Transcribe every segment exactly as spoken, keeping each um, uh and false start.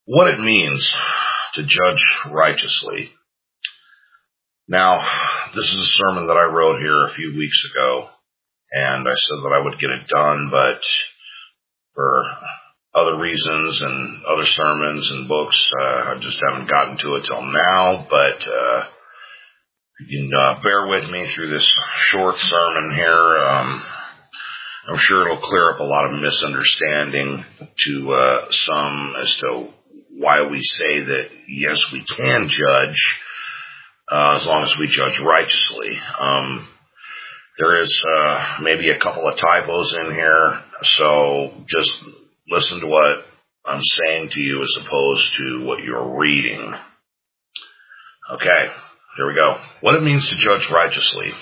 what it means to judge righteously. Now, this is a sermon that I wrote here a few weeks ago, and I said that I would get it done, but for other reasons and other sermons and books, uh, I just haven't gotten to it till now, but uh, you can uh, bear with me through this short sermon here. Um, I'm sure it'll clear up a lot of misunderstanding to uh, some as to why we say that, yes, we can judge uh, as long as we judge righteously. Um, there is uh, maybe a couple of typos in here, so just listen to what I'm saying to you as opposed to what you're reading. Okay, here we go. What it means to judge righteously.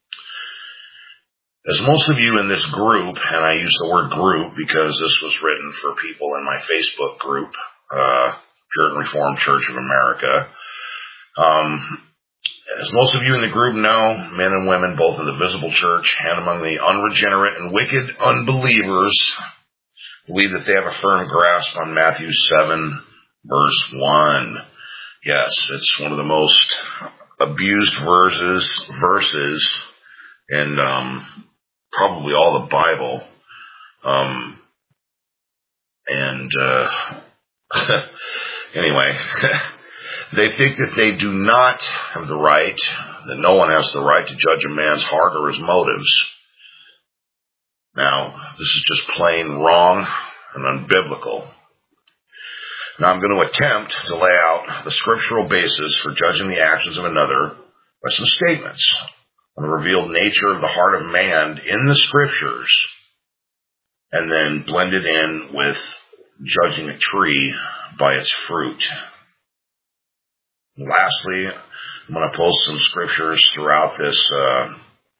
As most of you in this group, and I use the word group because this was written for people in my Facebook group, uh, Puritan Reformed Church of America. Um, as most of you in the group know, men and women, both in the visible church and among the unregenerate and wicked unbelievers, believe that they have a firm grasp on Matthew seven, verse one. Yes, it's one of the most abused verses, verses in um, probably all the Bible. Um, and uh, anyway, they think that they do not have the right, that no one has the right to judge a man's heart or his motives. Now, this is just plain wrong and unbiblical. Now, I'm going to attempt to lay out the scriptural basis for judging the actions of another by some statements on the revealed nature of the heart of man in the scriptures, and then blend it in with judging a tree by its fruit. And lastly, I'm going to post some scriptures throughout this uh,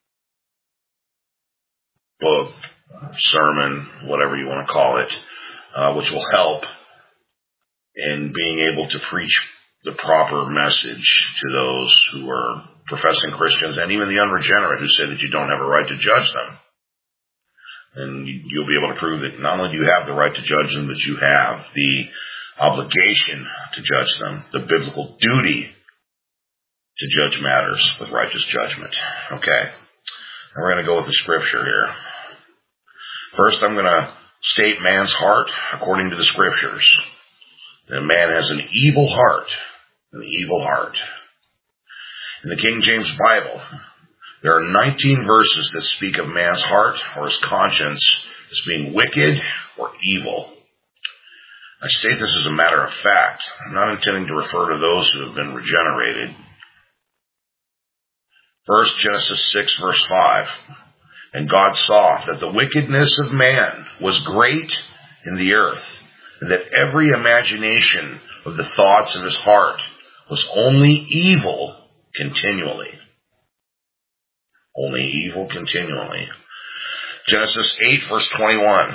book, sermon, whatever you want to call it, uh, which will help in being able to preach the proper message to those who are professing Christians and even the unregenerate who say that you don't have a right to judge them. And you'll be able to prove that not only do you have the right to judge them, but you have the obligation to judge them, the biblical duty to judge matters with righteous judgment. Okay. And we're going to go with the scripture here. First, I'm going to state man's heart according to the scriptures. That man has an evil heart, an evil heart. In the King James Bible, there are nineteen verses that speak of man's heart or his conscience as being wicked or evil. I state this as a matter of fact. I'm not intending to refer to those who have been regenerated. First, Genesis six, verse five. And God saw that the wickedness of man was great in the earth, and that every imagination of the thoughts of his heart was only evil continually. Only evil continually. Genesis eight, verse twenty-one.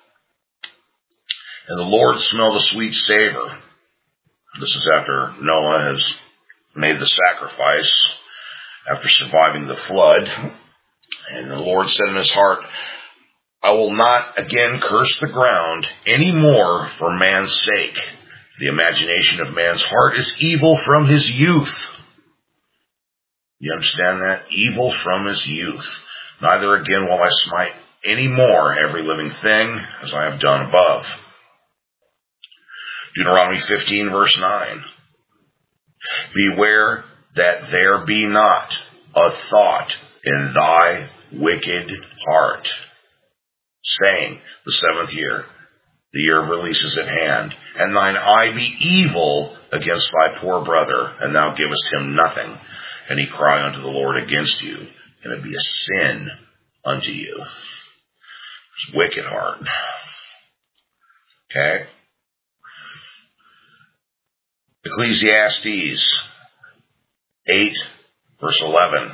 And the Lord smelled a sweet savor. This is after Noah has made the sacrifice after surviving the flood. And the Lord said in his heart, I will not again curse the ground any more for man's sake. The imagination of man's heart is evil from his youth. You understand that? Evil from his youth. Neither again will I smite any more every living thing as I have done above. Deuteronomy fifteen, verse nine. Beware that there be not a thought in thy wicked heart, saying, the seventh year, the year of release is at hand, and thine eye be evil against thy poor brother, and thou givest him nothing, and he cry unto the Lord against you, and it be a sin unto you. It's wicked heart. Okay? Ecclesiastes eight, verse eleven.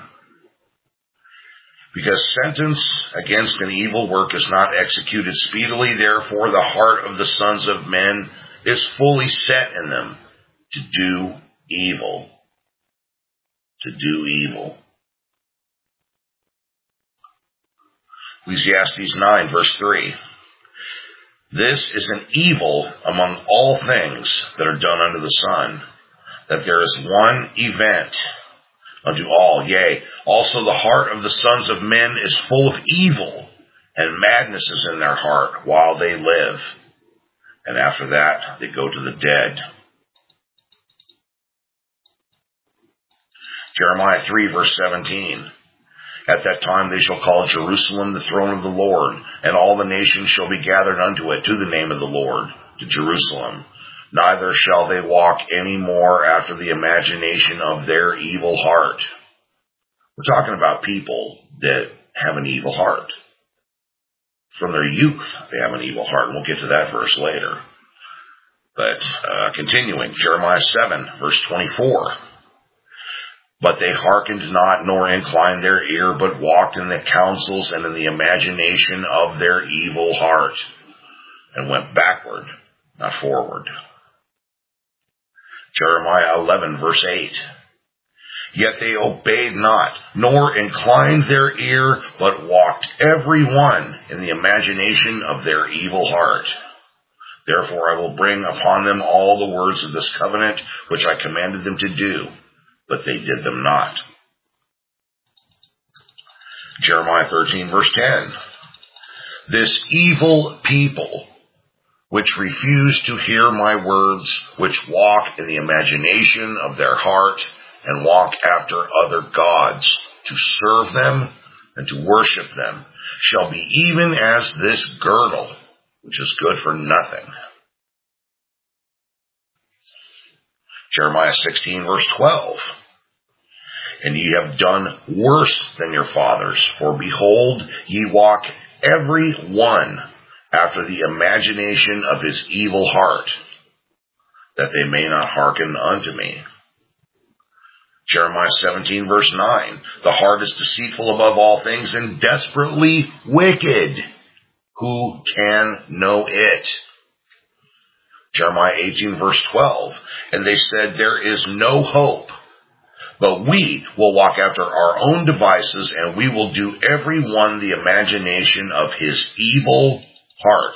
Because sentence against an evil work is not executed speedily, therefore the heart of the sons of men is fully set in them to do evil. To do evil. Ecclesiastes nine, verse three. This is an evil among all things that are done under the sun, that there is one event unto all. Yea, also the heart of the sons of men is full of evil, and madness is in their heart while they live. And after that, they go to the dead. Jeremiah three, verse seventeen. At that time they shall call Jerusalem the throne of the Lord, and all the nations shall be gathered unto it, to the name of the Lord, to Jerusalem. Neither shall they walk any more after the imagination of their evil heart. We're talking about people that have an evil heart. From their youth, they have an evil heart, and we'll get to that verse later. But uh, continuing, Jeremiah seven, verse twenty-four. But they hearkened not, nor inclined their ear, but walked in the counsels and in the imagination of their evil heart, and went backward, not forward. Jeremiah eleven, verse eight. Yet they obeyed not, nor inclined their ear, but walked every one in the imagination of their evil heart. Therefore I will bring upon them all the words of this covenant, which I commanded them to do, but they did them not. Jeremiah thirteen, verse ten. This evil people, which refuse to hear my words, which walk in the imagination of their heart, and walk after other gods, to serve them and to worship them, shall be even as this girdle, which is good for nothing. Jeremiah sixteen, verse twelve. And ye have done worse than your fathers, for behold, ye walk every one after the imagination of his evil heart, that they may not hearken unto me. Jeremiah seventeen, verse nine. The heart is deceitful above all things and desperately wicked. Who can know it? Jeremiah eighteen, verse twelve. And they said, there is no hope, but we will walk after our own devices, and we will do every one the imagination of his evil heart.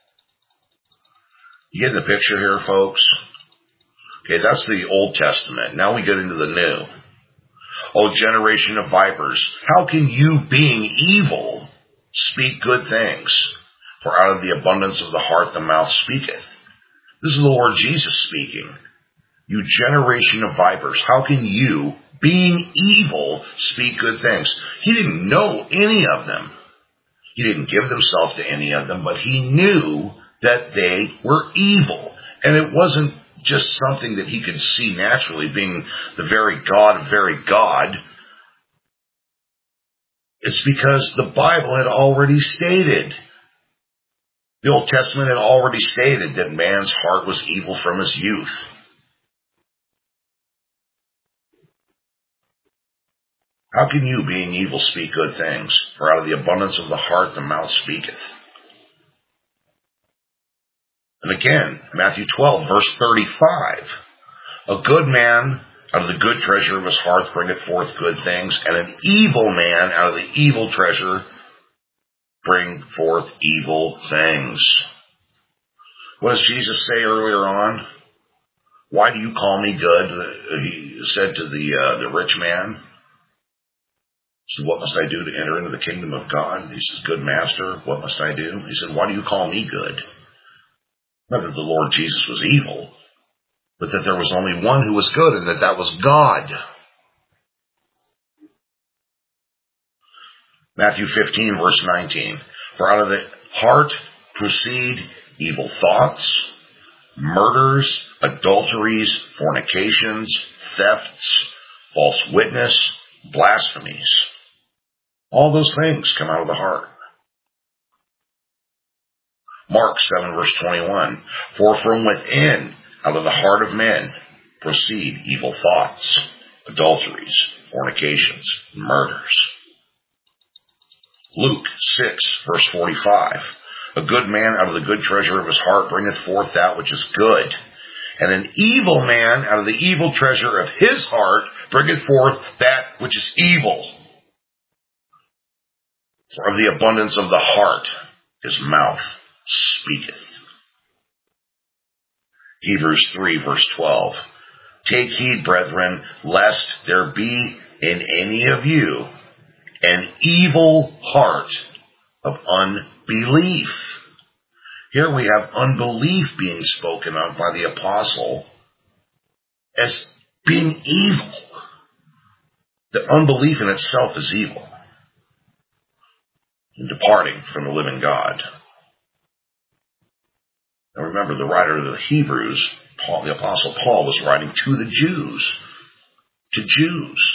You get the picture here, folks? Okay, that's the Old Testament. Now we get into the New. O generation of vipers, how can you, being evil, speak good things? For out of the abundance of the heart the mouth speaketh. This is the Lord Jesus speaking. You generation of vipers, how can you, being evil, speak good things? He didn't know any of them. He didn't give himself to any of them, but he knew that they were evil. And it wasn't just something that he could see naturally, being the very God of very God. It's because the Bible had already stated, the Old Testament had already stated that man's heart was evil from his youth. How can you, being evil, speak good things? For out of the abundance of the heart the mouth speaketh. And again, Matthew twelve, verse thirty-five. A good man out of the good treasure of his heart bringeth forth good things, and an evil man out of the evil treasure bring forth evil things. What does Jesus say earlier on? Why do you call me good? He said to the uh, the rich man. He said, what must I do to enter into the kingdom of God? He says, good master, what must I do? He said, why do you call me good? Not that the Lord Jesus was evil, but that there was only one who was good, and that that was God. Matthew fifteen, verse nineteen. For out of the heart proceed evil thoughts, murders, adulteries, fornications, thefts, false witness, blasphemies. All those things come out of the heart. Mark seven, verse twenty-one. For from within, out of the heart of men, proceed evil thoughts, adulteries, fornications, murders. Luke six, verse forty-five. A good man out of the good treasure of his heart bringeth forth that which is good. And an evil man out of the evil treasure of his heart bringeth forth that which is evil. For of the abundance of the heart, his mouth speaketh. Hebrews three, verse twelve. Take heed, brethren, lest there be in any of you an evil heart of unbelief. Here we have unbelief being spoken of by the apostle as being evil. The unbelief in itself is evil and departing from the living God. Now remember, the writer of the Hebrews, Paul, the apostle Paul, was writing to the Jews. To Jews.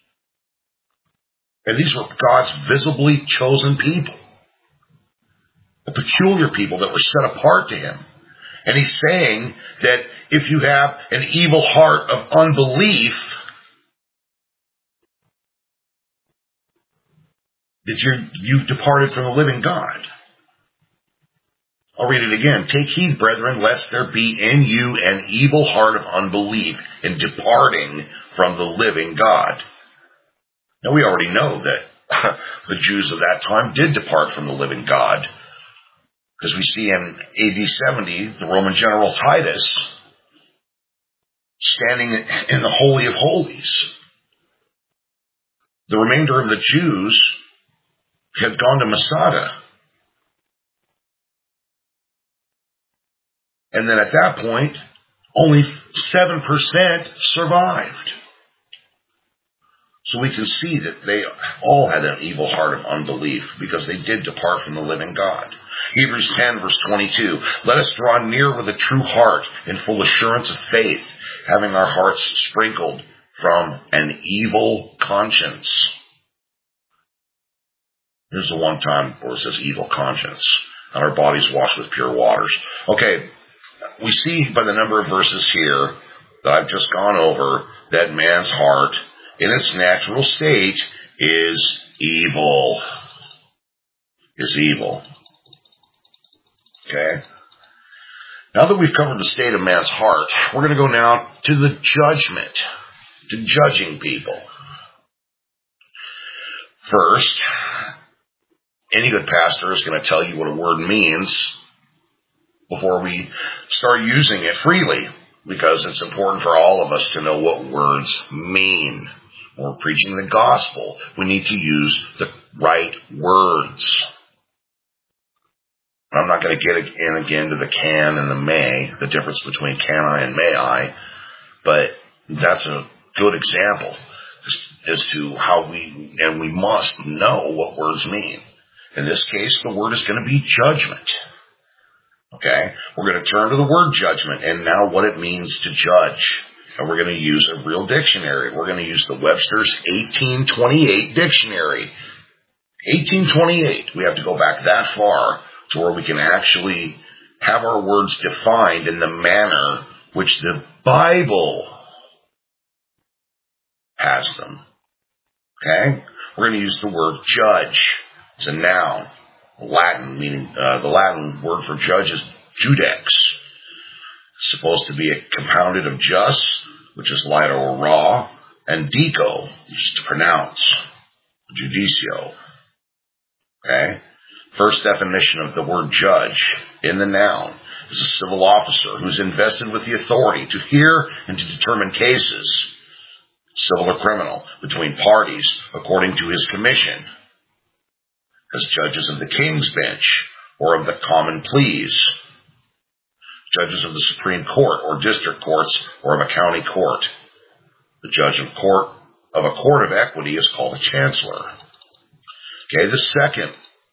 And these were God's visibly chosen people. A peculiar people that were set apart to him. And he's saying that if you have an evil heart of unbelief, that you're, you've departed from the living God. I'll read it again. Take heed, brethren, lest there be in you an evil heart of unbelief in departing from the living God. Now we already know that the Jews of that time did depart from the living God. Because we see in A D seventy, the Roman general Titus standing in the Holy of Holies. The remainder of the Jews had gone to Masada. And then at that point, only seven percent survived. So we can see that they all had an evil heart of unbelief because they did depart from the living God. Hebrews ten, verse twenty-two. Let us draw near with a true heart in full assurance of faith, having our hearts sprinkled from an evil conscience. There's a one time where it says evil conscience, and our bodies washed with pure waters. Okay, we see by the number of verses here that I've just gone over that man's heart in its natural state is evil. Is evil. Okay? Now that we've covered the state of man's heart, we're going to go now to the judgment, to judging people. First, any good pastor is going to tell you what a word means before we start using it freely, because it's important for all of us to know what words mean. When we're preaching the gospel, we need to use the right words. I'm not going to get in again to the can and the may, the difference between can I and may I, but that's a good example as, as to how we, and we must know what words mean. In this case, the word is going to be judgment. Okay? We're going to turn to the word judgment and now what it means to judge. And we're going to use a real dictionary. We're going to use the Webster's eighteen twenty-eight dictionary. eighteen twenty-eight. We have to go back that far to where we can actually have our words defined in the manner which the Bible has them. Okay? We're going to use the word judge. It's a noun. Latin, meaning uh, the Latin word for judge is judex. It's supposed to be a compounded of jus, which is light or raw, and dico, which is to pronounce, judicio. Okay? First definition of the word judge in the noun is a civil officer who's invested with the authority to hear and to determine cases, civil or criminal, between parties according to his commission, as judges of the king's bench or of the common pleas, judges of the Supreme Court or district courts or of a county court. The judge of court of a court of equity is called a chancellor. Okay, the second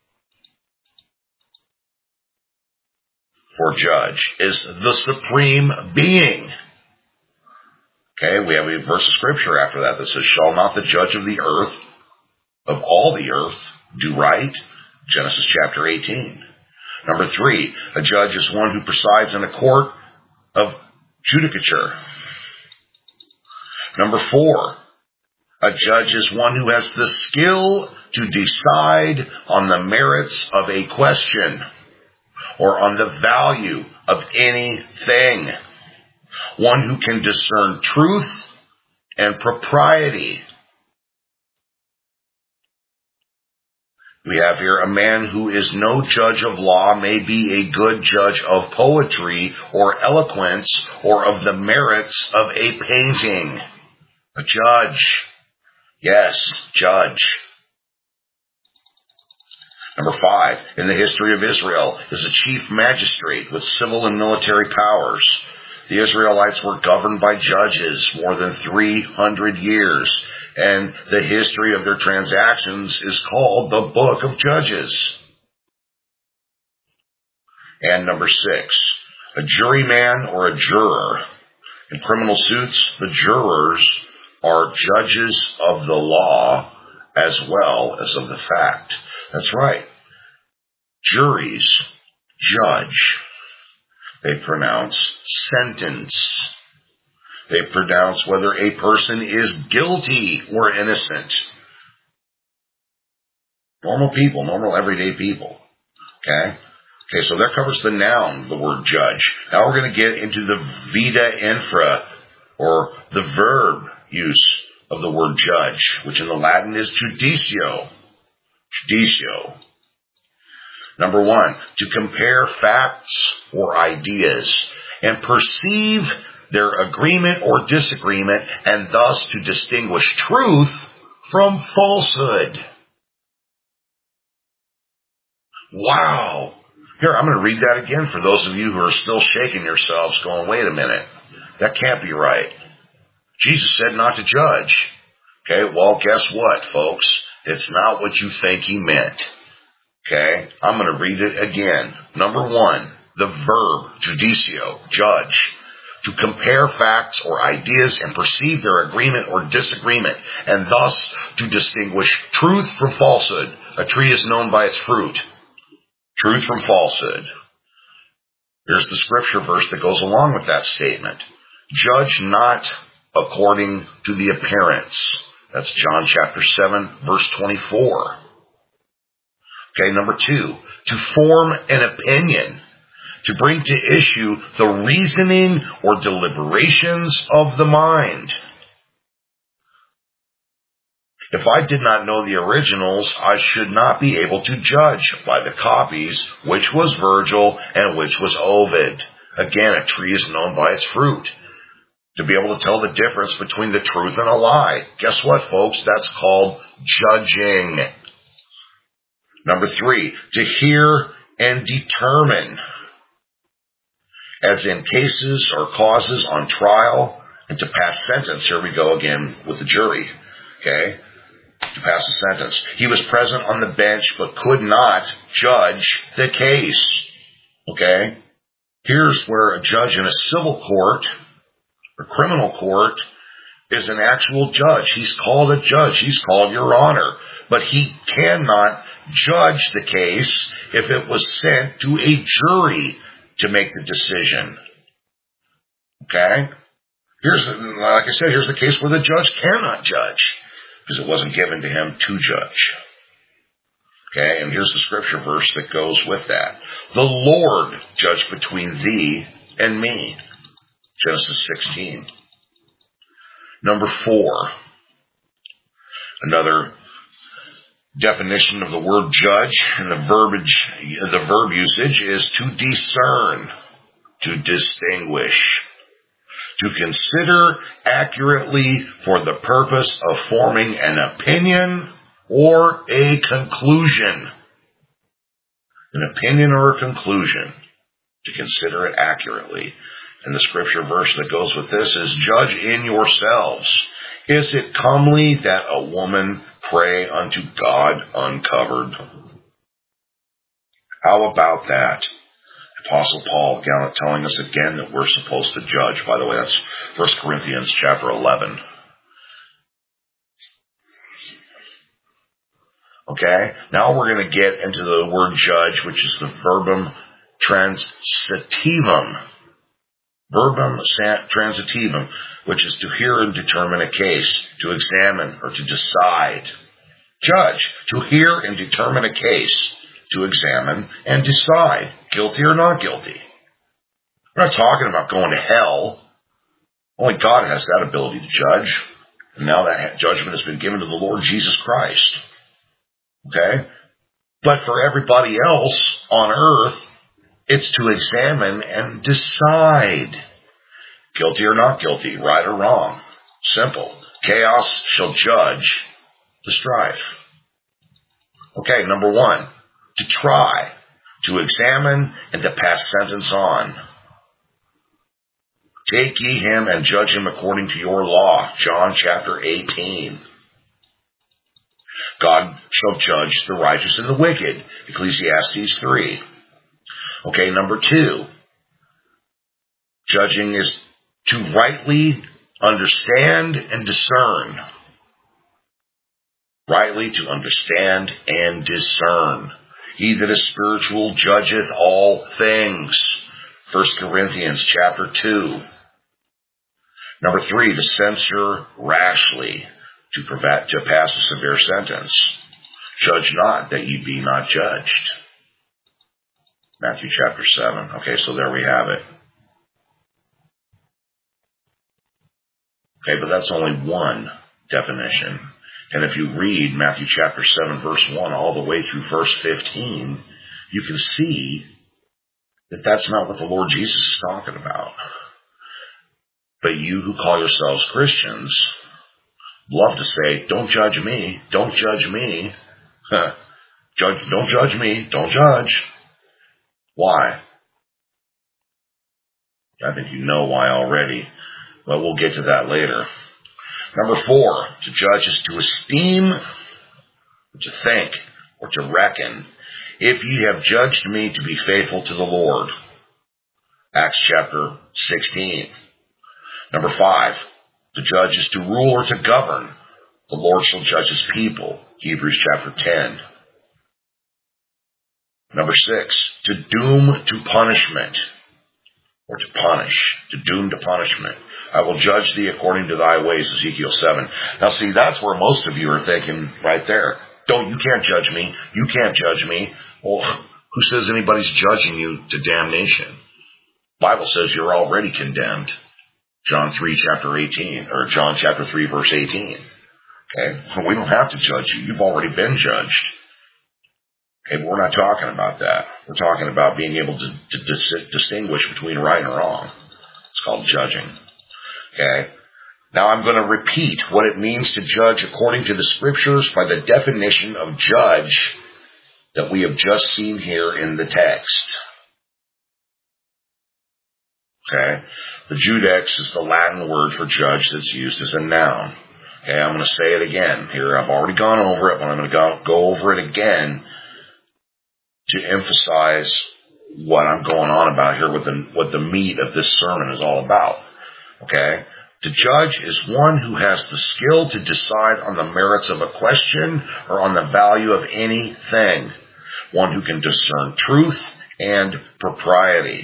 for judge is the supreme being. Okay, we have a verse of scripture after that that says, shall not the judge of the earth, of all the earth, do right? Genesis chapter eighteen. Number three, a judge is one who presides in a court of judicature. Number four, a judge is one who has the skill to decide on the merits of a question or on the value of anything. One who can discern truth and propriety. We have here a man who is no judge of law may be a good judge of poetry or eloquence or of the merits of a painting. A judge. Yes, judge. Number five, in the history of Israel is a chief magistrate with civil and military powers. The Israelites were governed by judges more than three hundred years, and the history of their transactions is called the Book of Judges. And number six, a juryman or a juror. In criminal suits, the jurors are judges of the law as well as of the fact. That's right. Juries judge. They pronounce sentence. They pronounce whether a person is guilty or innocent. Normal people, normal everyday people. Okay? Okay, so that covers the noun, the word judge. Now we're going to get into the vita infra, or the verb use of the word judge, which in the Latin is judicio. Judicio. Number one, to compare facts or ideas and perceive their agreement or disagreement, and thus to distinguish truth from falsehood. Wow. Here, I'm going to read that again for those of you who are still shaking yourselves going, wait a minute, that can't be right. Jesus said not to judge. Okay, well, guess what, folks? It's not what you think he meant. Okay, I'm going to read it again. Number one, the verb, judicio, judge. To compare facts or ideas and perceive their agreement or disagreement, and thus to distinguish truth from falsehood. A tree is known by its fruit. Truth from falsehood. Here's the scripture verse that goes along with that statement. Judge not according to the appearance. That's John chapter seven, verse twenty-four. Okay, number two, to form an opinion, to bring to issue the reasoning or deliberations of the mind. If I did not know the originals, I should not be able to judge by the copies which was Virgil and which was Ovid. Again, a tree is known by its fruit. To be able to tell the difference between the truth and a lie. Guess what, folks? That's called judging. Number three, to hear and determine. As in cases or causes on trial, and to pass sentence. Here we go again with the jury. Okay? To pass a sentence. He was present on the bench, but could not judge the case. Okay? Here's where a judge in a civil court or criminal court is an actual judge. He's called a judge. He's called Your Honor. But he cannot judge the case if it was sent to a jury to make the decision. Okay? Here's, like I said, here's the case where the judge cannot judge because it wasn't given to him to judge. Okay? And here's the scripture verse that goes with that. The Lord judge between thee and me. Genesis sixteen. Number four. Another definition of the word judge and the verbiage, the verb usage is to discern, to distinguish, to consider accurately for the purpose of forming an opinion or a conclusion. An opinion or a conclusion, to consider it accurately. And the scripture verse that goes with this is, judge in yourselves. Is it comely that a woman pray unto God uncovered? How about that? Apostle Paul telling us again that we're supposed to judge. By the way, that's First Corinthians chapter eleven. Okay, now we're going to get into the word judge, which is the verbum transitivum. Verbum transitivum, which is to hear and determine a case, to examine or to decide. Judge, to hear and determine a case, to examine and decide, guilty or not guilty. We're not talking about going to hell. Only God has that ability to judge. And now that judgment has been given to the Lord Jesus Christ. Okay? But for everybody else on earth, it's to examine and decide. Guilty or not guilty, right or wrong. Simple. Chaos shall judge the strife. Okay, number one, to try, to examine, and to pass sentence on. Take ye him and judge him according to your law. John chapter eighteen. God shall judge the righteous and the wicked. Ecclesiastes three. Okay, number two. Judging is to rightly understand and discern. Rightly to understand and discern. He that is spiritual judgeth all things. First Corinthians chapter two. Number three, to censure rashly, to prevent, to pass a severe sentence. Judge not that ye be not judged. Matthew chapter seven. Okay, so there we have it. Okay, but that's only one definition. And if you read Matthew chapter seven, verse one, all the way through verse fifteen, you can see that that's not what the Lord Jesus is talking about. But you who call yourselves Christians love to say, don't judge me, don't judge me. Judge, don't judge me, don't judge. Why? I think you know why already, but we'll get to that later. Number four, to judge is to esteem, to think, or to reckon. If ye have judged me to be faithful to the Lord. Acts chapter sixteen. Number five, to judge is to rule or to govern. The Lord shall judge his people. Hebrews chapter ten. Number six, to doom to punishment. Or to punish. To doom to punishment. I will judge thee according to thy ways, Ezekiel seven. Now see, that's where most of you are thinking right there. Don't, you can't judge me. You can't judge me. Well, who says anybody's judging you to damnation? The Bible says you're already condemned. John three, chapter eighteen, or John chapter three, verse eighteen. Okay? We don't have to judge you. You've already been judged. Okay, but we're not talking about that. We're talking about being able to, to dis- distinguish between right and wrong. It's called judging. Okay? Now I'm going to repeat what it means to judge according to the scriptures by the definition of judge that we have just seen here in the text. Okay? The judex is the Latin word for judge that's used as a noun. Okay, I'm going to say it again here. I've already gone over it, but I'm going to go, go over it again to emphasize what I'm going on about here, what the, what the meat of this sermon is all about. Okay? To judge is one who has the skill to decide on the merits of a question or on the value of anything. One who can discern truth and propriety.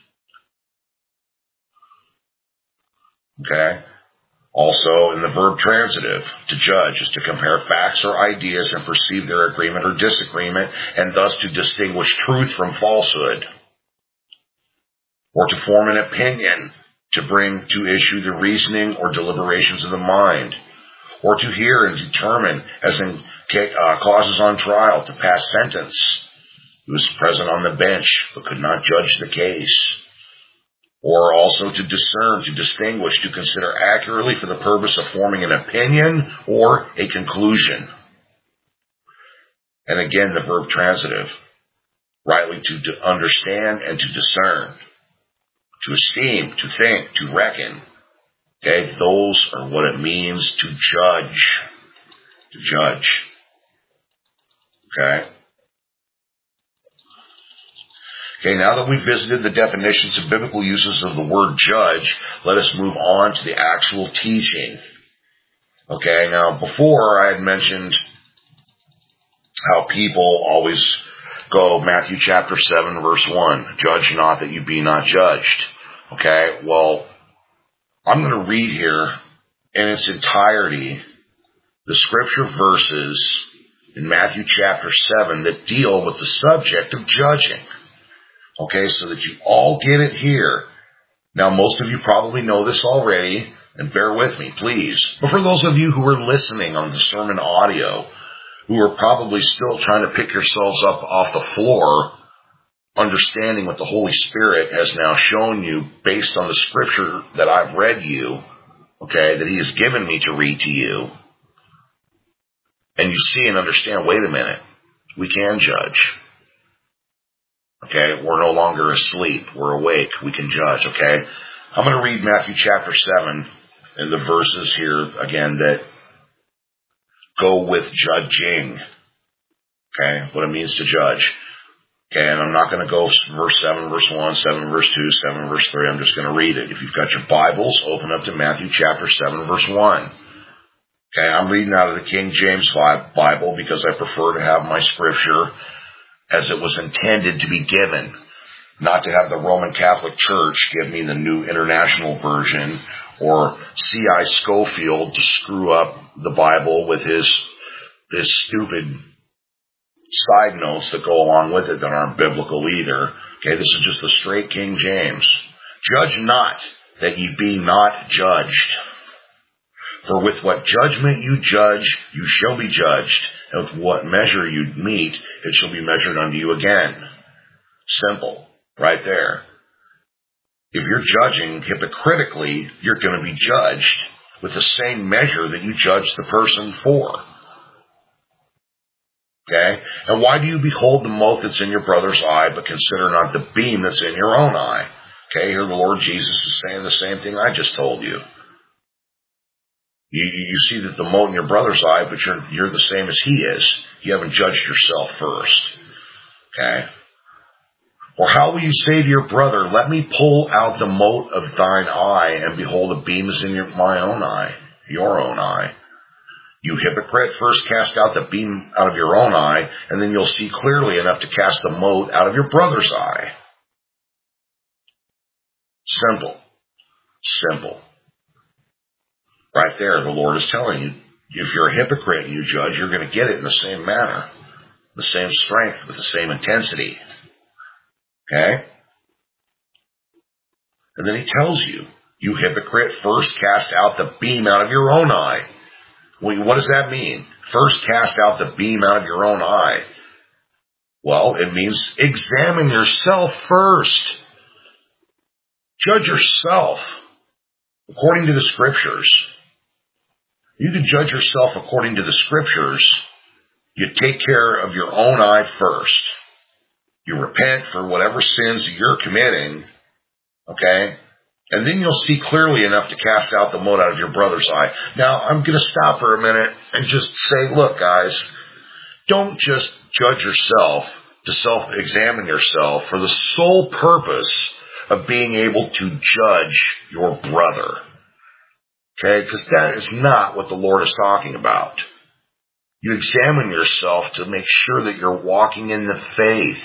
Okay? Also, in the verb transitive, to judge is to compare facts or ideas and perceive their agreement or disagreement, and thus to distinguish truth from falsehood. Or to form an opinion, to bring to issue the reasoning or deliberations of the mind. Or to hear and determine, as in uh, causes on trial, to pass sentence. Who was present on the bench, but could not judge the case. Or also to discern, to distinguish, to consider accurately for the purpose of forming an opinion or a conclusion. And again, the verb transitive, rightly to understand and to discern, to esteem, to think, to reckon. Okay, those are what it means to judge. To judge. Okay. Okay, now that we've visited the definitions and biblical uses of the word judge, let us move on to the actual teaching. Okay, now before I had mentioned how people always go Matthew chapter seven verse one, judge not that you be not judged. Okay, well, I'm going to read here in its entirety the scripture verses in Matthew chapter seven that deal with the subject of judging. Okay, so that you all get it here. Now, most of you probably know this already, and bear with me, please. But for those of you who are listening on the sermon audio, who are probably still trying to pick yourselves up off the floor, understanding what the Holy Spirit has now shown you based on the scripture that I've read you, okay, that he has given me to read to you. And you see and understand, wait a minute, we can judge. Okay, we're no longer asleep. We're awake. We can judge, okay? I'm going to read Matthew chapter seven and the verses here, again, that go with judging. Okay, what it means to judge. Okay, and I'm not going to go verse seven, verse one, seven, verse two, seven, verse three. I'm just going to read it. If you've got your Bibles, open up to Matthew chapter seven, verse one. Okay, I'm reading out of the King James Bible because I prefer to have my scripture as it was intended to be given, not to have the Roman Catholic Church give me the New International Version or C I Scofield to screw up the Bible with his, his stupid side notes that go along with it that aren't biblical either. Okay, this is just the straight King James. Judge not, that ye be not judged. For with what judgment you judge, you shall be judged. And with what measure you meet, it shall be measured unto you again. Simple. Right there. If you're judging hypocritically, you're going to be judged with the same measure that you judge the person for. Okay? And why do you behold the mote that's in your brother's eye, but consider not the beam that's in your own eye? Okay, here the Lord Jesus is saying the same thing I just told you. You, you see that the mote in your brother's eye, but you're, you're the same as he is. You haven't judged yourself first. Okay? Or how will you say to your brother, let me pull out the mote of thine eye, and behold, a beam is in your, my own eye, your own eye. You hypocrite, first cast out the beam out of your own eye, and then you'll see clearly enough to cast the mote out of your brother's eye. Simple. Simple. Right there, the Lord is telling you, if you're a hypocrite and you judge, you're going to get it in the same manner, the same strength, with the same intensity. Okay? And then he tells you, you hypocrite, first cast out the beam out of your own eye. Well, what does that mean? First cast out the beam out of your own eye. Well, it means examine yourself first. Judge yourself according to the scriptures. You can judge yourself according to the scriptures. You take care of your own eye first. You repent for whatever sins that you're committing, okay? And then you'll see clearly enough to cast out the mote out of your brother's eye. Now, I'm going to stop for a minute and just say, look, guys, don't just judge yourself to self-examine yourself for the sole purpose of being able to judge your brother. Okay? Because that is not what the Lord is talking about. You examine yourself to make sure that you're walking in the faith.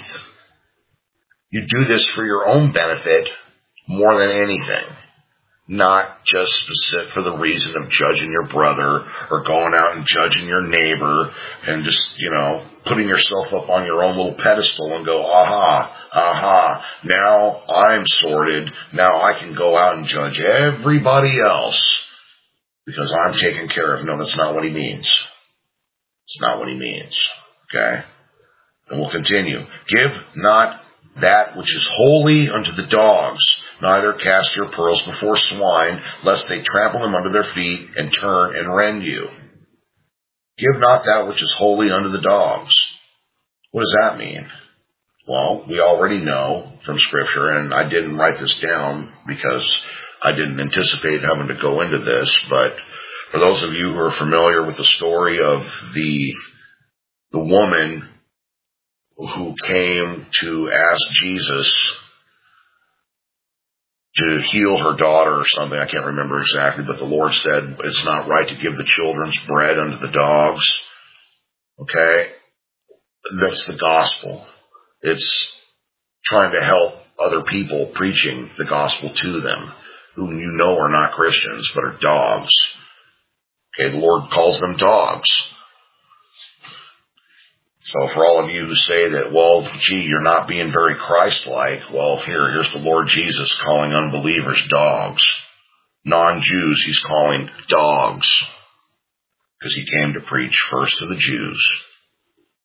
You do this for your own benefit more than anything. Not just specific for the reason of judging your brother or going out and judging your neighbor and just, you know, putting yourself up on your own little pedestal and go, aha, aha, now I'm sorted. Now I can go out and judge everybody else because I'm taken care of. No, that's not what he means. It's not what he means. Okay? And we'll continue. Give not that which is holy unto the dogs, neither cast your pearls before swine, lest they trample them under their feet and turn and rend you. Give not that which is holy unto the dogs. What does that mean? Well, we already know from Scripture, and I didn't write this down because I didn't anticipate having to go into this, but for those of you who are familiar with the story of the the woman who came to ask Jesus to heal her daughter or something, I can't remember exactly, but the Lord said it's not right to give the children's bread unto the dogs. Okay? That's the gospel. It's trying to help other people, preaching the gospel to them, who you know are not Christians, but are dogs. Okay, the Lord calls them dogs. So for all of you who say that, well, gee, you're not being very Christ-like, well, here, here's the Lord Jesus calling unbelievers dogs. Non-Jews, he's calling dogs. Because he came to preach first to the Jews,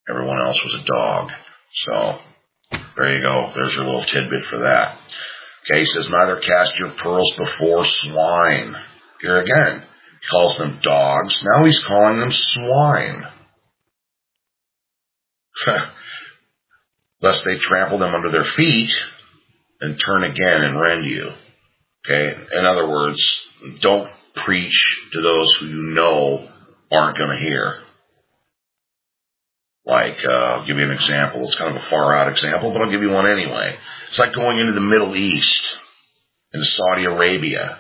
Everyone else was a dog. So there you go. There's your little tidbit for that. Okay, he says, neither cast your pearls before swine. Here again, he calls them dogs. Now he's calling them swine. Lest they trample them under their feet and turn again and rend you. Okay, in other words, don't preach to those who you know aren't going to hear. Like, uh, I'll give you an example. It's kind of a far out example, but I'll give you one anyway. It's like going into the Middle East, into Saudi Arabia,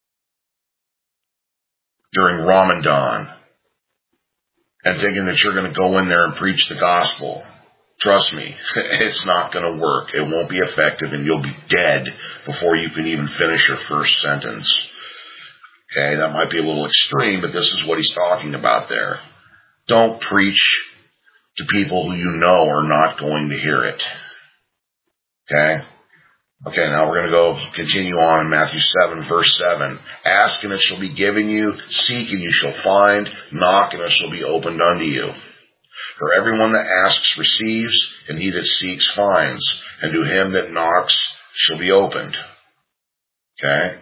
during Ramadan, and thinking that you're going to go in there and preach the gospel. Trust me, it's not going to work. It won't be effective, and you'll be dead before you can even finish your first sentence. Okay, that might be a little extreme, but this is what he's talking about there. Don't preach to people who you know are not going to hear it. Okay? Okay, now we're going to go continue on in Matthew seven, verse seven. Ask and it shall be given you. Seek and you shall find. Knock and it shall be opened unto you. For everyone that asks receives, and he that seeks finds. And to him that knocks shall be opened. Okay?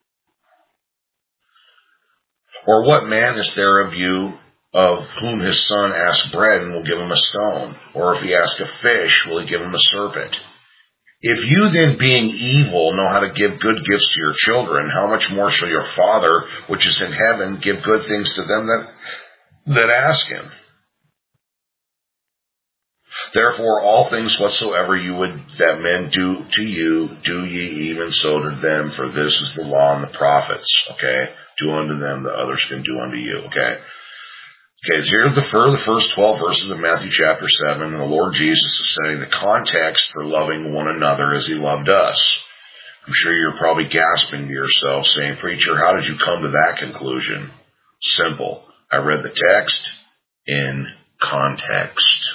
Or what man is there of you of whom his son asks bread and will give him a stone? Or if he asks a fish, will he give him a serpent? If you then, being evil, know how to give good gifts to your children, how much more shall your Father, which is in heaven, give good things to them that, that ask him? Therefore, all things whatsoever you would that men do to you, do ye even so to them, for this is the law and the prophets. Okay? Do unto them that others can do unto you. Okay? Okay, so here's the, for the first twelve verses of Matthew chapter seven, and the Lord Jesus is saying the context for loving one another as he loved us. I'm sure you're probably gasping to yourself saying, preacher, how did you come to that conclusion? Simple. I read the text in context.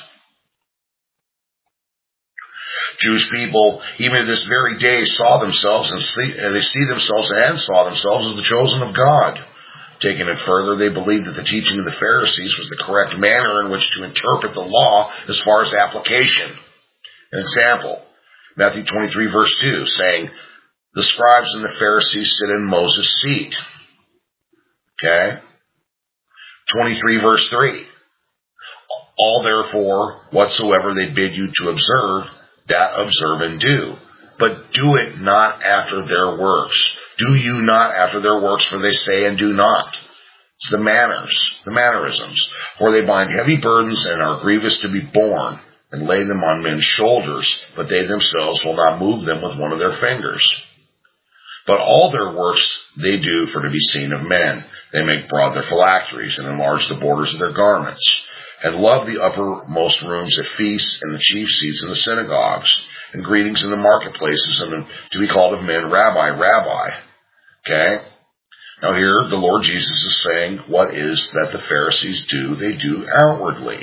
Jewish people, even to this very day, saw themselves and see, they see themselves and saw themselves as the chosen of God. Taking it further, they believed that the teaching of the Pharisees was the correct manner in which to interpret the law as far as application. An example, Matthew twenty-three verse two, saying, the scribes and the Pharisees sit in Moses' seat. Okay? twenty-three verse three, all therefore whatsoever they bid you to observe, that observe and do. But do it not after their works. Do you not after their works, for they say and do not. It's the manners, the mannerisms. For they bind heavy burdens and are grievous to be borne, and lay them on men's shoulders, but they themselves will not move them with one of their fingers. But all their works they do for to be seen of men. They make broad their phylacteries, and enlarge the borders of their garments, and love the uppermost rooms at feasts, and the chief seats in the synagogues, and greetings in the marketplaces, and to be called of men, Rabbi, Rabbi. Okay? Now here, the Lord Jesus is saying, what is that the Pharisees do? They do outwardly.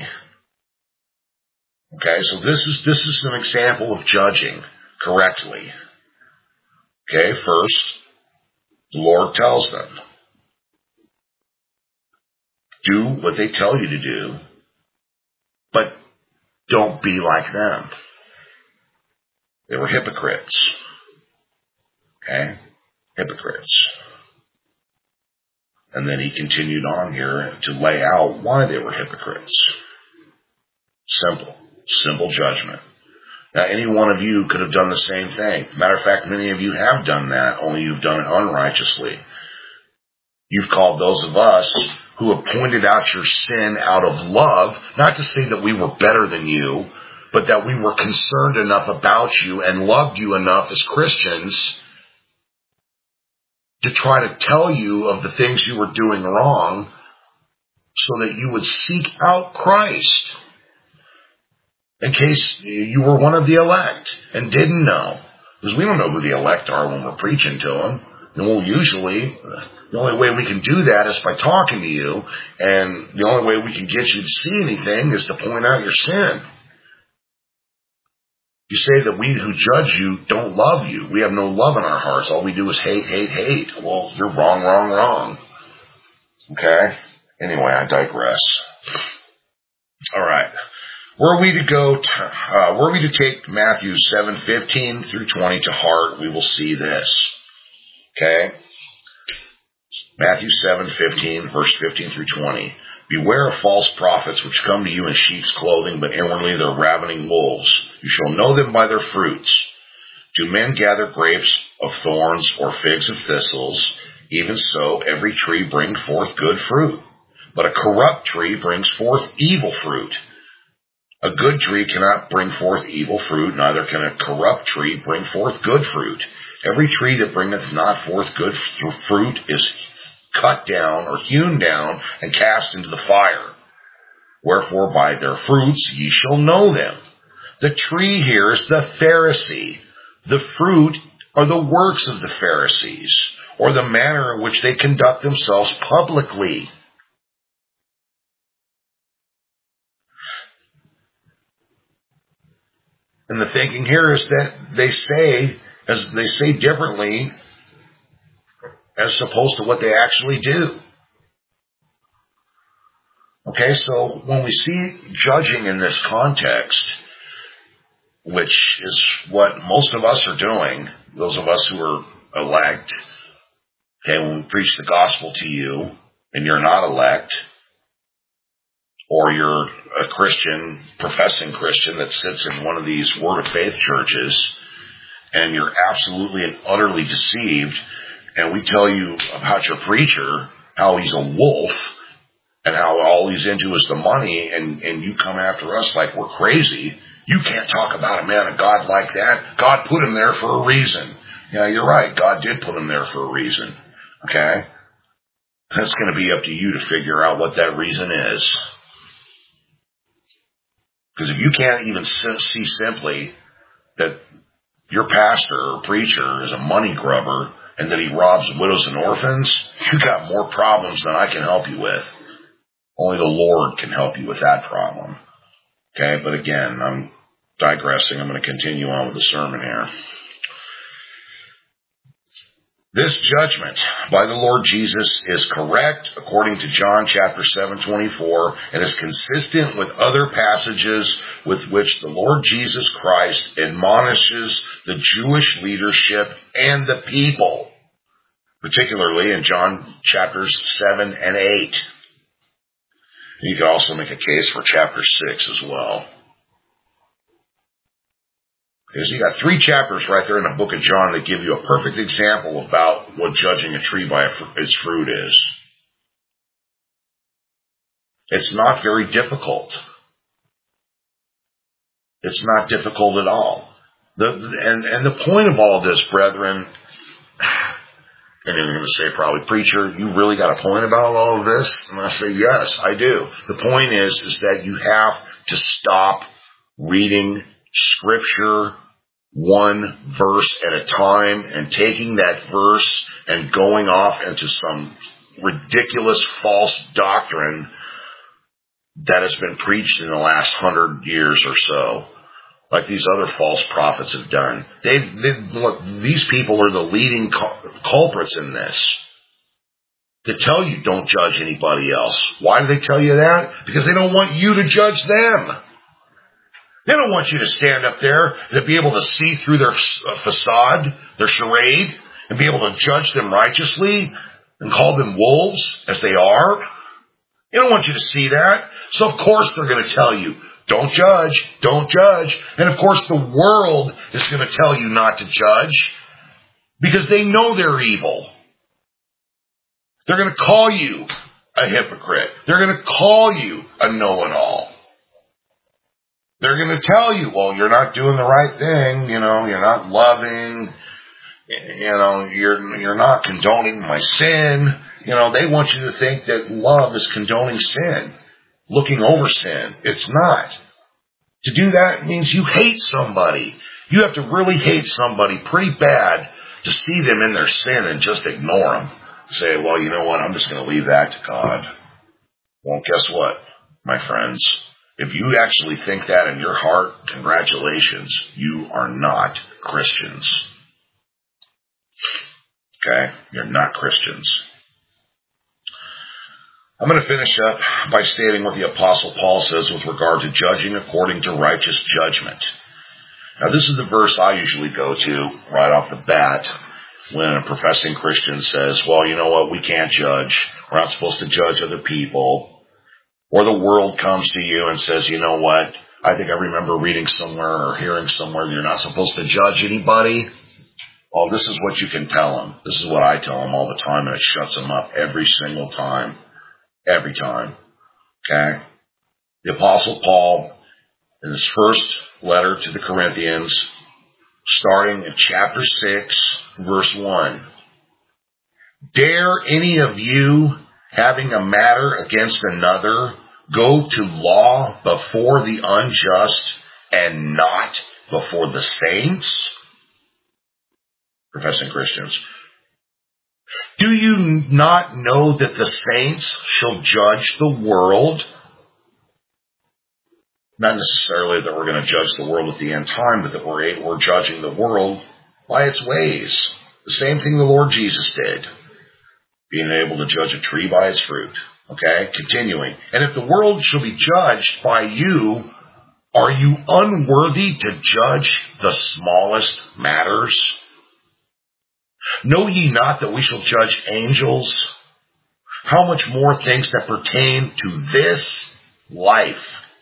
Okay, so this is, this is an example of judging correctly. Okay, first, the Lord tells them, do what they tell you to do, but don't be like them. They were hypocrites. Okay? Hypocrites. And then he continued on here to lay out why they were hypocrites. Simple. Simple judgment. Now, any one of you could have done the same thing. Matter of fact, many of you have done that, only you've done it unrighteously. You've called those of us who have pointed out your sin out of love, not to say that we were better than you, but that we were concerned enough about you and loved you enough as Christians to try to tell you of the things you were doing wrong so that you would seek out Christ in case you were one of the elect and didn't know. Because we don't know who the elect are when we're preaching to them. And we'll usually, the only way we can do that is by talking to you, and the only way we can get you to see anything is to point out your sin. You say that we who judge you don't love you. We have no love in our hearts. All we do is hate, hate, hate. Well, you're wrong, wrong, wrong. Okay? Anyway, I digress. All right. Were we to go, to, uh, were we to take Matthew seven fifteen through twenty to heart, we will see this. Okay? Matthew seven fifteen, verse fifteen through twenty. Beware of false prophets which come to you in sheep's clothing, but inwardly they're ravening wolves. You shall know them by their fruits. Do men gather grapes of thorns or figs of thistles? Even so, every tree brings forth good fruit. But a corrupt tree brings forth evil fruit. A good tree cannot bring forth evil fruit, neither can a corrupt tree bring forth good fruit. Every tree that bringeth not forth good fruit is cut down or hewn down and cast into the fire. Wherefore by their fruits ye shall know them. The tree here is the Pharisee. The fruit are the works of the Pharisees, or the manner in which they conduct themselves publicly. And the thinking here is that they say, as they say differently, as opposed to what they actually do. Okay, so when we see judging in this context, which is what most of us are doing, those of us who are elect, okay, when we preach the gospel to you and you're not elect, or you're a Christian, professing Christian that sits in one of these Word of Faith churches, and you're absolutely and utterly deceived, and we tell you about your preacher, how he's a wolf, and how all he's into is the money, and, and you come after us like we're crazy. You can't talk about a man of God like that. God put him there for a reason. Yeah, you're right. God did put him there for a reason. Okay? That's going to be up to you to figure out what that reason is. Because if you can't even see simply that your pastor or preacher is a money grubber and that he robs widows and orphans, you got more problems than I can help you with. Only the Lord can help you with that problem. Okay, but again, I'm digressing. I'm going to continue on with the sermon here. This judgment by the Lord Jesus is correct according to John chapter seven twenty-four and is consistent with other passages with which the Lord Jesus Christ admonishes the Jewish leadership and the people, particularly in John chapters seven and eight. You could also make a case for chapter six as well. Because you got three chapters right there in the book of John that give you a perfect example about what judging a tree by its fruit is. It's not very difficult. It's not difficult at all. The, and, and the point of all this, brethren, and I'm going to say probably, preacher, you really got a point about all of this? And I say, yes, I do. The point is, is that you have to stop reading Scripture one verse at a time and taking that verse and going off into some ridiculous false doctrine that has been preached in the last hundred years or so, like these other false prophets have done. They've, they've look, these people are the leading culprits in this. To tell you don't judge anybody else. Why do they tell you that? Because they don't want you to judge them. They don't want you to stand up there and to be able to see through their facade, their charade, and be able to judge them righteously and call them wolves as they are. They don't want you to see that. So of course they're going to tell you, don't judge, don't judge. And of course the world is going to tell you not to judge because they know they're evil. They're going to call you a hypocrite. They're going to call you a know-it-all. They're going to tell you, well, you're not doing the right thing, you know, you're not loving, you know, you're you're not condoning my sin. You know, they want you to think that love is condoning sin, looking over sin. It's not. To do that means you hate somebody. You have to really hate somebody pretty bad to see them in their sin and just ignore them. Say, well, you know what, I'm just going to leave that to God. Well, guess what, my friends? If you actually think that in your heart, congratulations, you are not Christians. Okay? You're not Christians. I'm going to finish up by stating what the Apostle Paul says with regard to judging according to righteous judgment. Now, this is the verse I usually go to right off the bat when a professing Christian says, well, you know what, we can't judge. We're not supposed to judge other people. Or the world comes to you and says, you know what, I think I remember reading somewhere or hearing somewhere you're not supposed to judge anybody. Oh, this is what you can tell them. This is what I tell them all the time, and it shuts them up every single time. Every time. Okay? The Apostle Paul, in his first letter to the Corinthians, starting in chapter six, verse one. Dare any of you, having a matter against another, go to law before the unjust and not before the saints? Professing Christians. Do you not know that the saints shall judge the world? Not necessarily that we're going to judge the world at the end time, but that we're, we're judging the world by its ways. The same thing the Lord Jesus did. Being able to judge a tree by its fruit. Okay? Continuing. And if the world shall be judged by you, are you unworthy to judge the smallest matters? Know ye not that we shall judge angels? How much more things that pertain to this life?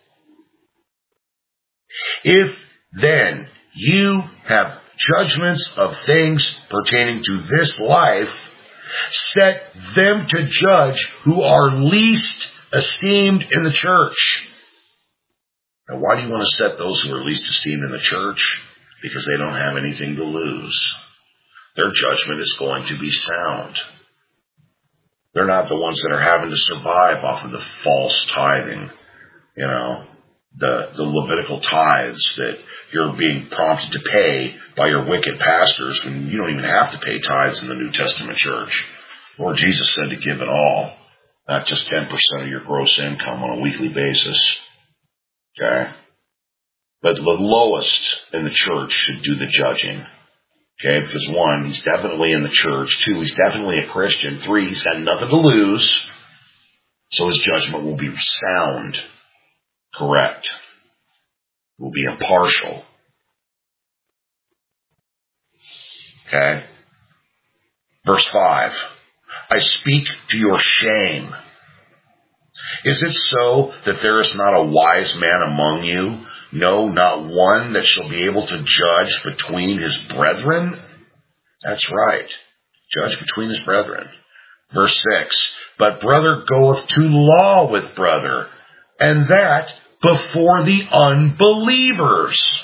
If then you have judgments of things pertaining to this life, set them to judge who are least esteemed in the church. Now, why do you want to set those who are least esteemed in the church? Because they don't have anything to lose. Their judgment is going to be sound. They're not the ones that are having to survive off of the false tithing, you know, the, the Levitical tithes that you're being prompted to pay by your wicked pastors when you don't even have to pay tithes in the New Testament church. Lord Jesus said to give it all, not just ten percent of your gross income on a weekly basis. Okay? But the lowest in the church should do the judging. Okay, because one, he's definitely in the church. Two, he's definitely a Christian. Three, he's got nothing to lose. So his judgment will be sound, correct. It will be impartial. Okay. Verse five. I speak to your shame. Is it so that there is not a wise man among you? No, not one that shall be able to judge between his brethren? That's right. Judge between his brethren. Verse six. But brother goeth to law with brother, and that before the unbelievers.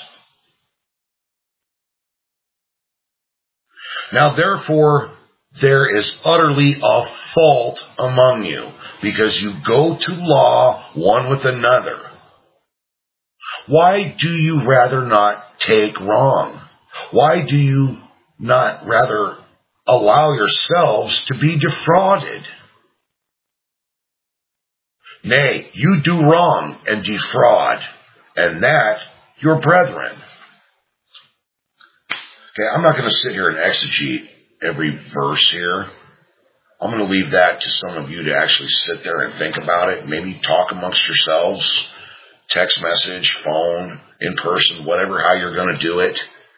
Now therefore, there is utterly a fault among you, because you go to law one with another. Why do you rather not take wrong? Why do you not rather allow yourselves to be defrauded? Nay, you do wrong and defraud, and that your brethren. Okay, I'm not going to sit here and exegete every verse here. I'm going to leave that to some of you to actually sit there and think about it. Maybe talk amongst yourselves. Text message, phone, in person, whatever, how you're going to do it.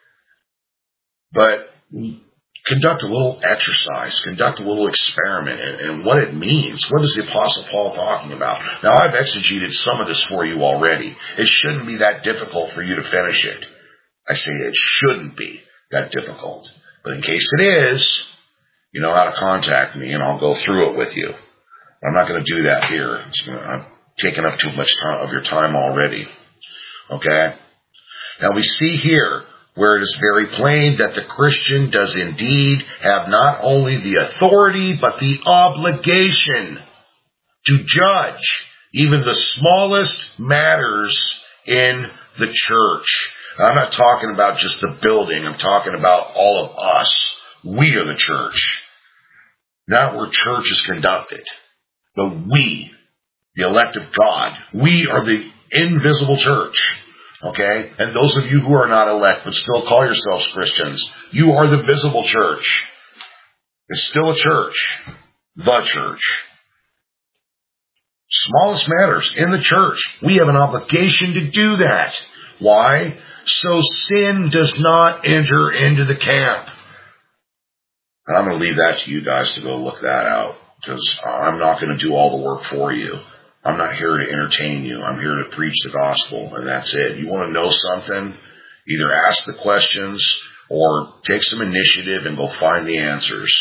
But conduct a little exercise, conduct a little experiment and, and what it means. What is the Apostle Paul talking about? Now, I've exegeted some of this for you already. It shouldn't be that difficult for you to finish it. I say it shouldn't be that difficult. But in case it is, you know how to contact me and I'll go through it with you. I'm not going to do that here. It's gonna, I'm taking up too much time of your time already. Okay? Now we see here where it is very plain that the Christian does indeed have not only the authority, but the obligation to judge even the smallest matters in the church. Now, I'm not talking about just the building. I'm talking about all of us. We are the church. Not where church is conducted, but we, the elect of God. We are the invisible church. Okay? And those of you who are not elect but still call yourselves Christians, you are the visible church. It's still a church. The church. Smallest matters in the church. We have an obligation to do that. Why? So sin does not enter into the camp. And I'm going to leave that to you guys to go look that out, because I'm not going to do all the work for you. I'm not here to entertain you. I'm here to preach the gospel, and that's it. You want to know something? Either ask the questions or take some initiative and go find the answers.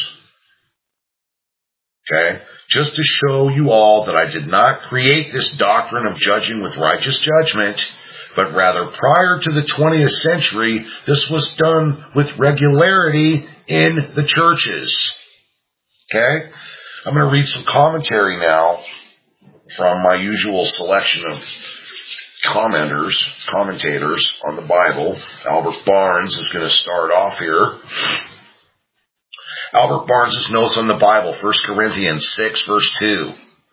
Okay? Just to show you all that I did not create this doctrine of judging with righteous judgment, but rather prior to the twentieth century, this was done with regularity in the churches. Okay? I'm going to read some commentary now from my usual selection of commenters, commentators on the Bible. Albert Barnes is going to start off here. Albert Barnes' notes on the Bible, First Corinthians six, verse two.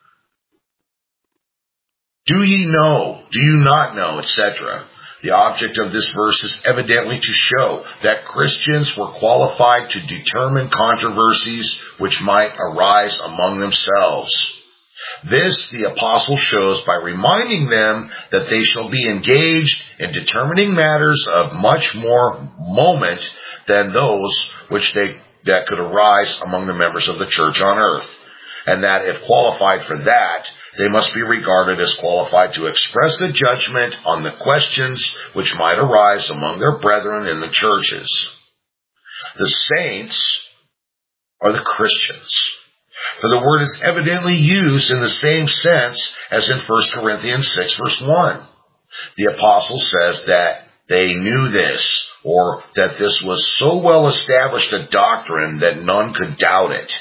Do ye know, do you not know, et cetera. The object of this verse is evidently to show that Christians were qualified to determine controversies which might arise among themselves. This the apostle shows by reminding them that they shall be engaged in determining matters of much more moment than those which they that could arise among the members of the church on earth, and that if qualified for that, they must be regarded as qualified to express a judgment on the questions which might arise among their brethren in the churches. The saints are the Christians, for the word is evidently used in the same sense as in First Corinthians six, verse one. The apostle says that they knew this, or that this was so well established a doctrine that none could doubt it.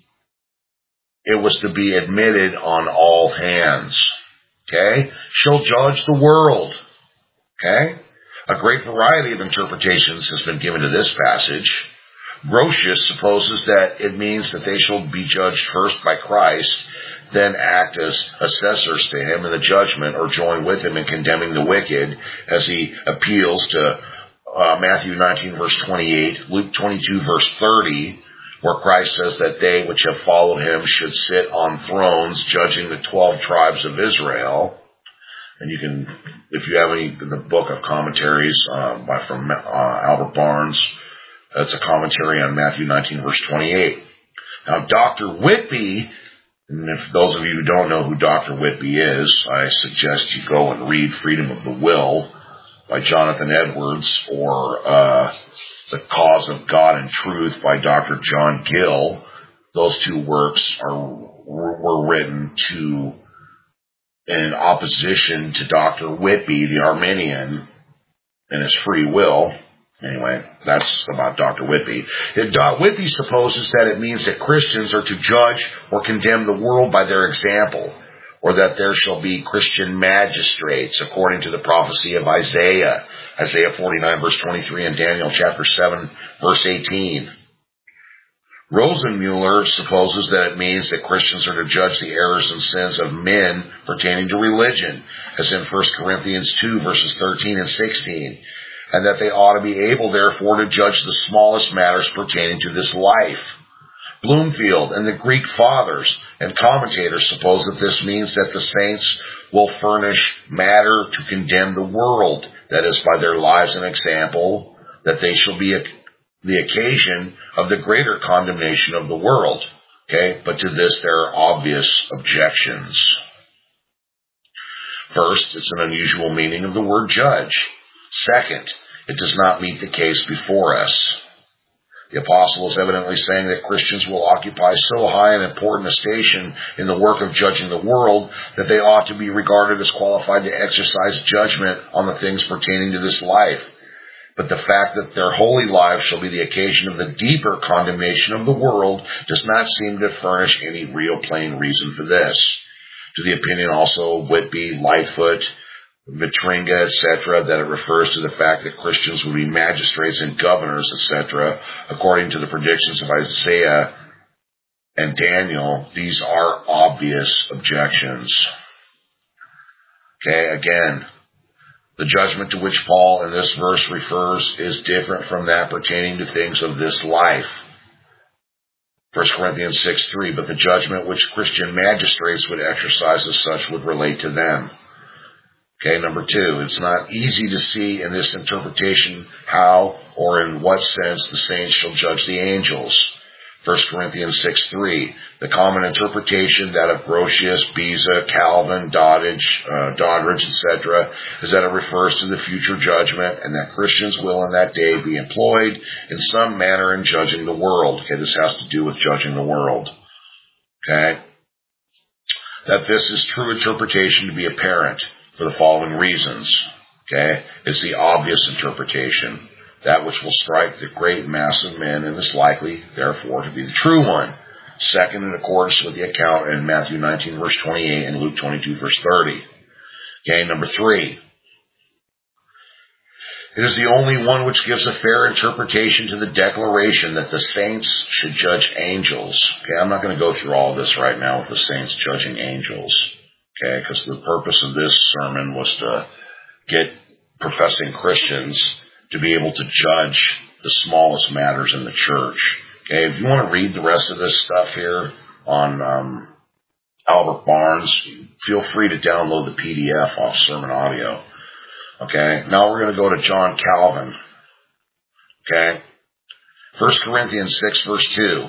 It was to be admitted on all hands. Okay? Shall judge the world. Okay? A great variety of interpretations has been given to this passage. Grotius supposes that it means that they shall be judged first by Christ, then act as assessors to him in the judgment, or join with him in condemning the wicked, as he appeals to uh, Matthew nineteen, verse twenty-eight, Luke twenty-two, verse thirty, where Christ says that they which have followed him should sit on thrones, judging the twelve tribes of Israel. And you can, if you have any in the book of commentaries uh, by from uh, Albert Barnes, that's a commentary on Matthew nineteen, verse twenty-eight. Now, Doctor Whitby, and if those of you who don't know who Doctor Whitby is, I suggest you go and read Freedom of the Will by Jonathan Edwards, or uh, The Cause of God and Truth by Doctor John Gill. Those two works are were written to in opposition to Doctor Whitby, the Arminian, and his free will. Anyway, that's about Doctor Whitby. Doctor Whitby supposes that it means that Christians are to judge or condemn the world by their example, or that there shall be Christian magistrates, according to the prophecy of Isaiah, Isaiah forty-nine, verse twenty-three, and Daniel chapter seven, verse eighteen. Rosenmuller supposes that it means that Christians are to judge the errors and sins of men pertaining to religion, as in First Corinthians two, verses thirteen and sixteen, and that they ought to be able, therefore, to judge the smallest matters pertaining to this life. Bloomfield and the Greek fathers and commentators suppose that this means that the saints will furnish matter to condemn the world, that is, by their lives and example, that they shall be a, the occasion of the greater condemnation of the world. Okay, but to this there are obvious objections. First, it's an unusual meaning of the word judge. Second, it does not meet the case before us. The apostle is evidently saying that Christians will occupy so high and important a station in the work of judging the world that they ought to be regarded as qualified to exercise judgment on the things pertaining to this life. But the fact that their holy lives shall be the occasion of the deeper condemnation of the world does not seem to furnish any real plain reason for this. To the opinion also of Whitby, Lightfoot, Vitringa, et cetera, that it refers to the fact that Christians will be magistrates and governors, et cetera, according to the predictions of Isaiah and Daniel, these are obvious objections. Okay, again, the judgment to which Paul in this verse refers is different from that pertaining to things of this life. First Corinthians six three, but the judgment which Christian magistrates would exercise as such would relate to them. Okay, number two, it's not easy to see in this interpretation how or in what sense the saints shall judge the angels. First Corinthians six three, the common interpretation, that of Grotius, Beza, Calvin, Doddridge, uh, Doddridge, et cetera, is that it refers to the future judgment and that Christians will in that day be employed in some manner in judging the world. Okay, this has to do with judging the world. Okay, that this is true interpretation to be apparent for the following reasons. Okay, it's the obvious interpretation, that which will strike the great mass of men, and is likely, therefore, to be the true one. Second, in accordance with the account in Matthew nineteen, verse twenty-eight, and Luke twenty-two, verse thirty. Okay, number three, it is the only one which gives a fair interpretation to the declaration that the saints should judge angels. Okay, I'm not going to go through all of this right now with the saints judging angels. Okay, because the purpose of this sermon was to get professing Christians to be able to judge the smallest matters in the church. Okay, if you want to read the rest of this stuff here on um, Albert Barnes, feel free to download the P D F off Sermon Audio. Okay, now we're going to go to John Calvin. Okay, First Corinthians six, verse two.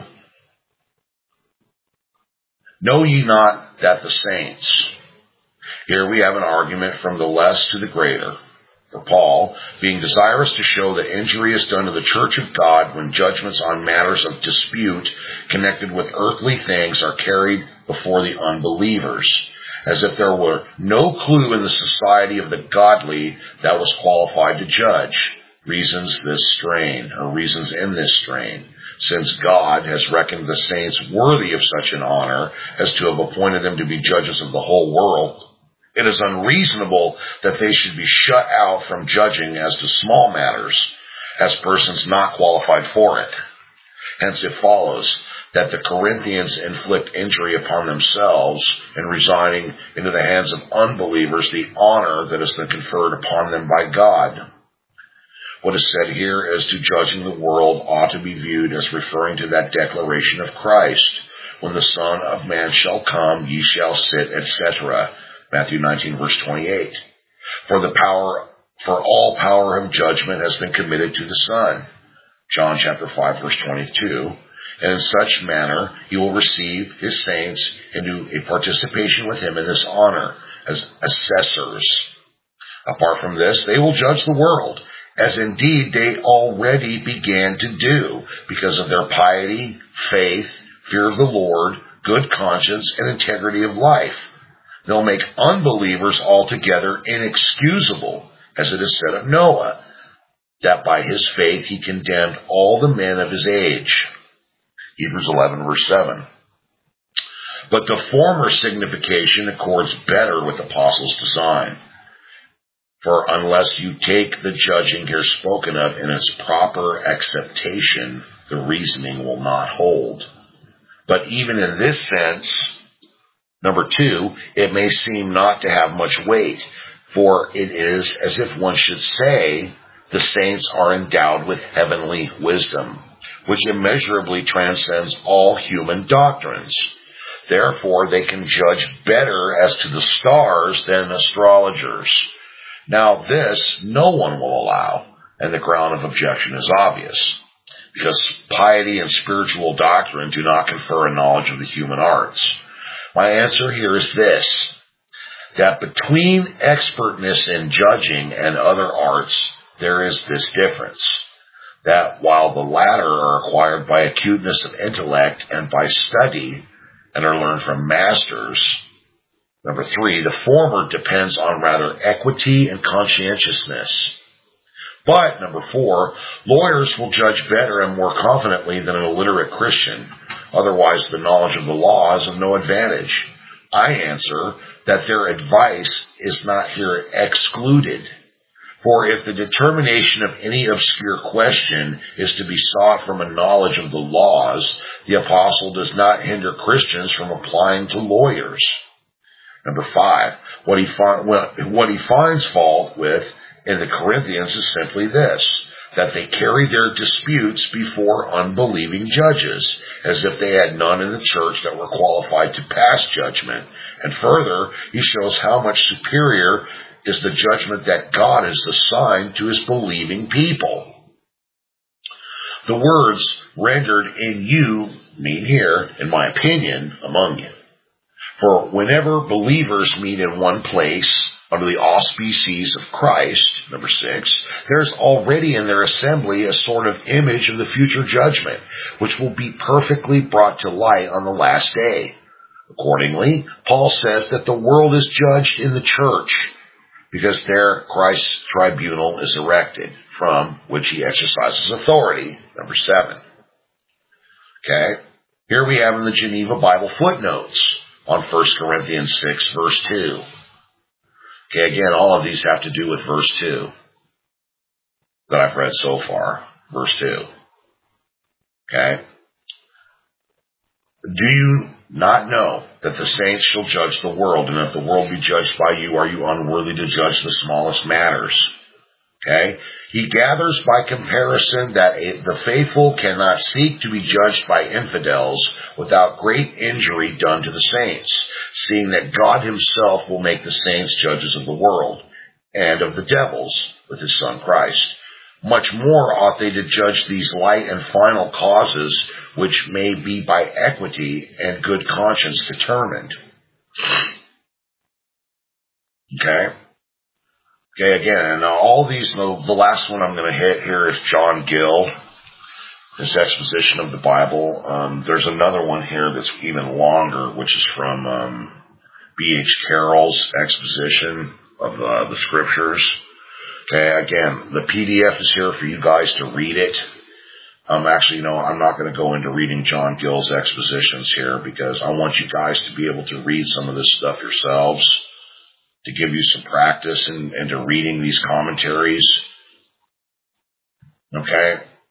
Know ye not that the saints... Here we have an argument from the less to the greater. For Paul, being desirous to show that injury is done to the church of God when judgments on matters of dispute connected with earthly things are carried before the unbelievers, as if there were no clue in the society of the godly that was qualified to judge. Reasons this strain, or reasons in this strain, since God has reckoned the saints worthy of such an honor as to have appointed them to be judges of the whole world. It is unreasonable that they should be shut out from judging as to small matters, as persons not qualified for it. Hence it follows that the Corinthians inflict injury upon themselves in resigning into the hands of unbelievers the honor that has been conferred upon them by God. What is said here as to judging the world ought to be viewed as referring to that declaration of Christ, when the Son of Man shall come, ye shall sit, et cetera. Matthew nineteen, verse twenty-eight. For the power, for all power of judgment has been committed to the Son. John chapter five, verse twenty-two. And in such manner he will receive his saints into a participation with him in this honor as assessors. Apart from this, they will judge the world, as indeed they already began to do, because of their piety, faith, fear of the Lord, good conscience, and integrity of life. They'll make unbelievers altogether inexcusable, as it is said of Noah, that by his faith he condemned all the men of his age. Hebrews eleven, verse seven. But the former signification accords better with the apostles' design. For unless you take the judging here spoken of in its proper acceptation, the reasoning will not hold. But even in this sense, number two, it may seem not to have much weight, for it is as if one should say the saints are endowed with heavenly wisdom, which immeasurably transcends all human doctrines. Therefore, they can judge better as to the stars than astrologers. Now this no one will allow, and the ground of objection is obvious, because piety and spiritual doctrine do not confer a knowledge of the human arts. My answer here is this, that between expertness in judging and other arts, there is this difference, that while the latter are acquired by acuteness of intellect and by study, and are learned from masters, number three, the former depends on rather equity and conscientiousness. But, number four, lawyers will judge better and more confidently than an illiterate Christian. Otherwise, the knowledge of the law is of no advantage. I answer that their advice is not here excluded. For if the determination of any obscure question is to be sought from a knowledge of the laws, the apostle does not hinder Christians from applying to lawyers. Number five, what he, fi- what he finds fault with in the Corinthians is simply this, that they carry their disputes before unbelieving judges, as if they had none in the church that were qualified to pass judgment. And further, he shows how much superior is the judgment that God has assigned to his believing people. The words rendered in you mean here, in my opinion, among you. For whenever believers meet in one place under the auspices of Christ, number six, there's already in their assembly a sort of image of the future judgment, which will be perfectly brought to light on the last day. Accordingly, Paul says that the world is judged in the church, because there Christ's tribunal is erected, from which he exercises authority, number seven. Okay, here we have in the Geneva Bible footnotes on First Corinthians six, verse two. Okay, again, all of these have to do with verse two that I've read so far, verse two. Okay, do you not know that the saints shall judge the world, and if the world be judged by you, are you unworthy to judge the smallest matters? Okay? He gathers by comparison that the faithful cannot seek to be judged by infidels without great injury done to the saints, seeing that God himself will make the saints judges of the world and of the devils with his Son Christ. Much more ought they to judge these light and final causes, which may be by equity and good conscience determined. Okay? Okay, again, and all these, the last one I'm going to hit here is John Gill, his exposition of the Bible. Um, there's another one here that's even longer, which is from um, B H Carroll's exposition of uh, the Scriptures. Okay, again, the P D F is here for you guys to read it. Um, actually, no, I'm not going to go into reading John Gill's expositions here, because I want you guys to be able to read some of this stuff yourselves, to give you some practice and, and to reading these commentaries. Okay?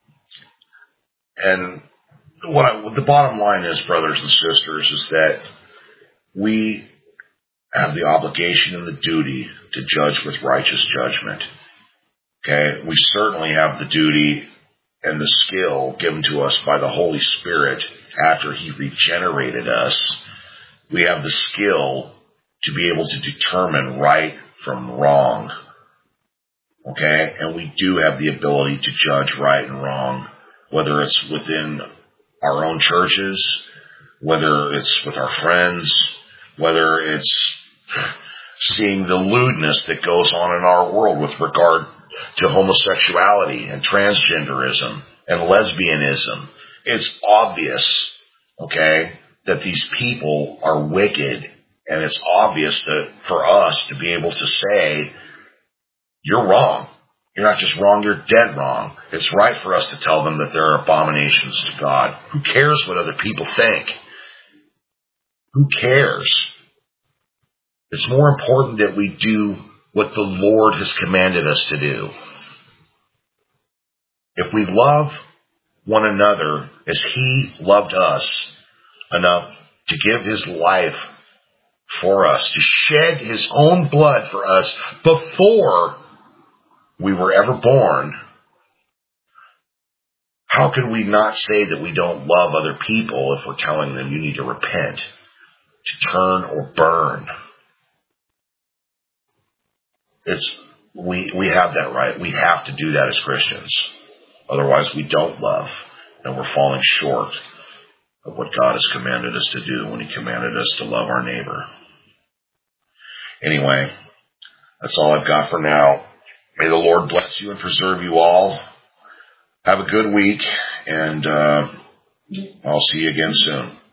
And what, I, what the bottom line is, brothers and sisters, is that we have the obligation and the duty to judge with righteous judgment. Okay? We certainly have the duty and the skill given to us by the Holy Spirit after he regenerated us. We have the skill to be able to determine right from wrong. Okay? And we do have the ability to judge right and wrong, whether it's within our own churches, whether it's with our friends, whether it's seeing the lewdness that goes on in our world with regard to homosexuality and transgenderism and lesbianism. It's obvious, okay, that these people are wicked. And it's obvious that for us to be able to say, you're wrong. You're not just wrong, you're dead wrong. It's right for us to tell them that they're abominations to God. Who cares what other people think? Who cares? It's more important that we do what the Lord has commanded us to do. If we love one another as he loved us enough to give his life for us, to shed his own blood for us before we were ever born, how can we not say that we don't love other people if we're telling them you need to repent, to turn or burn? It's we we have that right. We have to do that as Christians. Otherwise we don't love, and we're falling short of what God has commanded us to do when he commanded us to love our neighbor. Anyway, that's all I've got for now. May the Lord bless you and preserve you all. Have a good week, and uh, I'll see you again soon.